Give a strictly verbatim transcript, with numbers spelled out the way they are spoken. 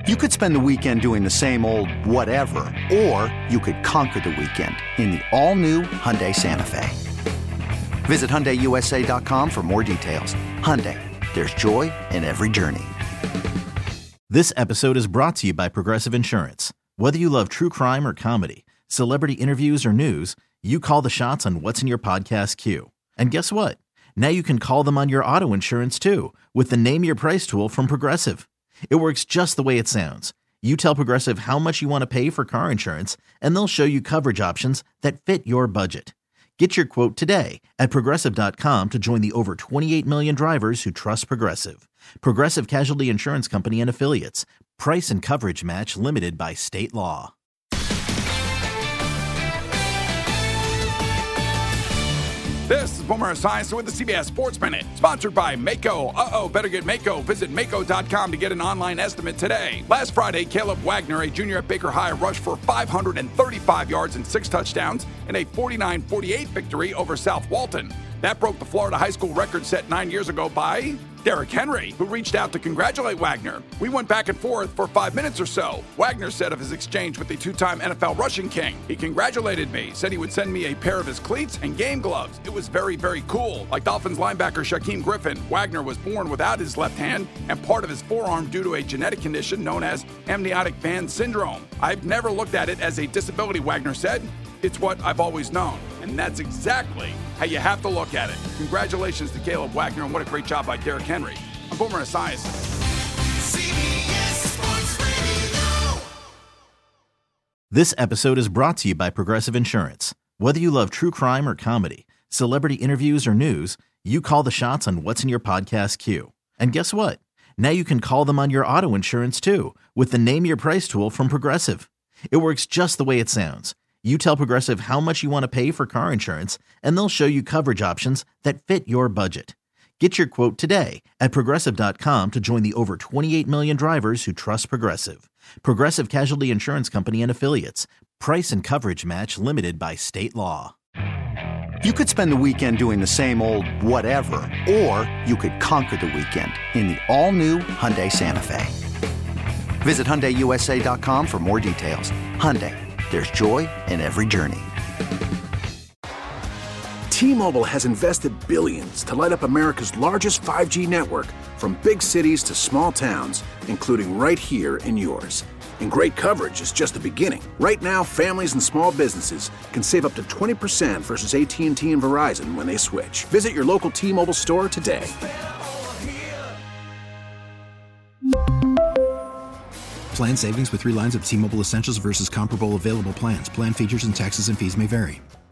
You could spend the weekend doing the same old whatever, or you could conquer the weekend in the all-new Hyundai Santa Fe. Visit Hyundai U S A dot com for more details. Hyundai, there's joy in every journey. This episode is brought to you by Progressive Insurance. Whether you love true crime or comedy, celebrity interviews or news, you call the shots on what's in your podcast queue. And guess what? Now you can call them on your auto insurance too with the Name Your Price tool from Progressive. It works just the way it sounds. You tell Progressive how much you want to pay for car insurance, and they'll show you coverage options that fit your budget. Get your quote today at Progressive dot com to join the over twenty-eight million drivers who trust Progressive. Progressive Casualty Insurance Company and Affiliates. Price and coverage match limited by state law. This is Boomer Esiason with the C B S Sports Minute, sponsored by Maaco. Uh-oh, better get Maaco. Visit Maaco dot com to get an online estimate today. Last Friday, Caleb Wagner, a junior at Baker High, rushed for five hundred thirty-five yards and six touchdowns in a forty-nine forty-eight victory over South Walton. That broke the Florida high school record set nine years ago by Derrick Henry, who reached out to congratulate Wagner. We went back and forth for five minutes or so. Wagner said of his exchange with the two-time N F L rushing king, he congratulated me, said he would send me a pair of his cleats and game gloves. It was very, very cool. Like Dolphins linebacker Shaquem Griffin, Wagner was born without his left hand and part of his forearm due to a genetic condition known as amniotic band syndrome. I've never looked at it as a disability, Wagner said. It's what I've always known. And that's exactly how you have to look at it. Congratulations to Caleb Wagner, and what a great job by Derrick Henry. I'm Boomer Esiason. C B S Sports Radio. This episode is brought to you by Progressive Insurance. Whether you love true crime or comedy, celebrity interviews or news, you call the shots on what's in your podcast queue. And guess what? Now you can call them on your auto insurance too with the Name Your Price tool from Progressive. It works just the way it sounds. You tell Progressive how much you want to pay for car insurance, and they'll show you coverage options that fit your budget. Get your quote today at Progressive dot com to join the over twenty-eight million drivers who trust Progressive. Progressive Casualty Insurance Company and Affiliates. Price and coverage match limited by state law. You could spend the weekend doing the same old whatever, or you could conquer the weekend in the all-new Hyundai Santa Fe. Visit Hyundai U S A dot com for more details. Hyundai, there's joy in every journey. T-Mobile has invested billions to light up America's largest five G network, from big cities to small towns, including right here in yours. And great coverage is just the beginning. Right now, families and small businesses can save up to twenty percent versus A T and T and Verizon when they switch. Visit your local T-Mobile store today. Plan savings with three lines of T-Mobile Essentials versus comparable available plans. Plan features and taxes and fees may vary.